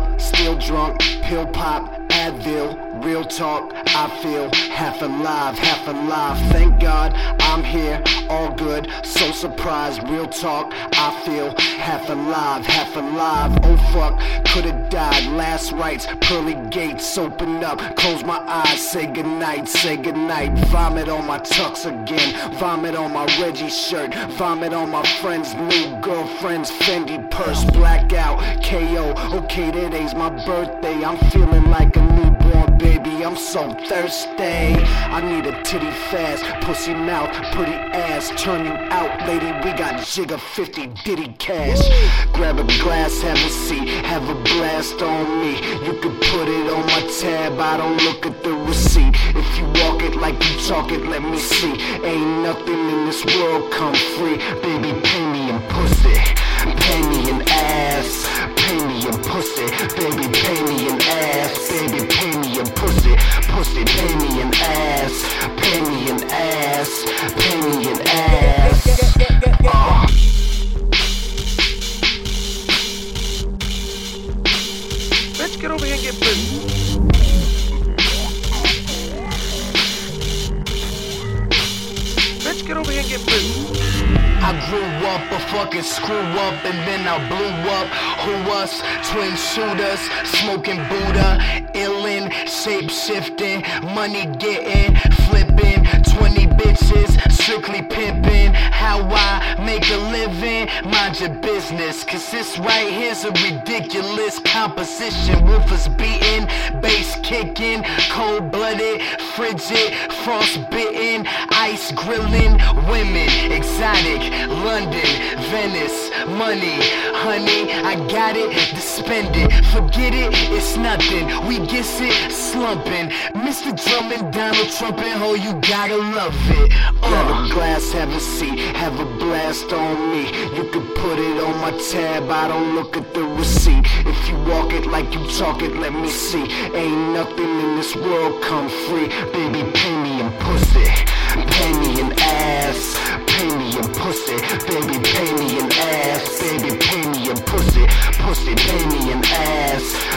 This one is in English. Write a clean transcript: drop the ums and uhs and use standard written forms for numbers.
up, still drunk, pill pop, Advil, real talk, I feel half alive, thank God I'm here, all good, so surprised, real talk, I feel half alive, oh fuck, could've died, last rites, pearly gates, open up, close my eyes, say goodnight, vomit on my tux again, vomit on my Reggie shirt, vomit on my friend's new girlfriend's Fendi purse, blackout, KO, okay today's my birthday, I'm feeling like a newborn baby, I'm so thirsty, I need a titty fast, pussy mouth, pretty ass, turn you out, lady, we got Jigga 50 Diddy cash, grab a glass, have a seat, have a blast on me, you can put it on my tab, I don't look at the receipt, if you walk it like you talk it, let me see, ain't nothing in this world come free, baby, pay me in pussy, pay me in ass, pay me in pussy, baby, pay me in ass, baby, pay me in pussy, pay me in ass, pay me in ass, pay me in ass. Let's get over here and get busy. Let's get over here and get busy. I grew up a fucking screw up and then I blew up. Who us? Twin shooters, smoking Buddha, illin', shape shifting, money getting, flipping, 20 bitches, strictly pimping. How I make a living, mind your business, cause this right here's a ridiculous composition. Woofers beating, bass kicking, cold blooded, frigid, frostbitten, ice grilling, women, exotic, London, Venice, money, honey, I got it, to spend it, forget it, it's nothing, we gets it, slumping, Mr. Drummond, Donald Trump, and ho, you gotta love it. Grab a glass, have a seat, have a blast on me, you can put it on my tab, I don't look at the receipt, if you walk it like you talk it, let me see, ain't nothing in this world come free, baby, pay me in pussy, pay me in ass, pay me in pussy, baby, pay me in ass, baby, pay me in pussy, pay me in ass.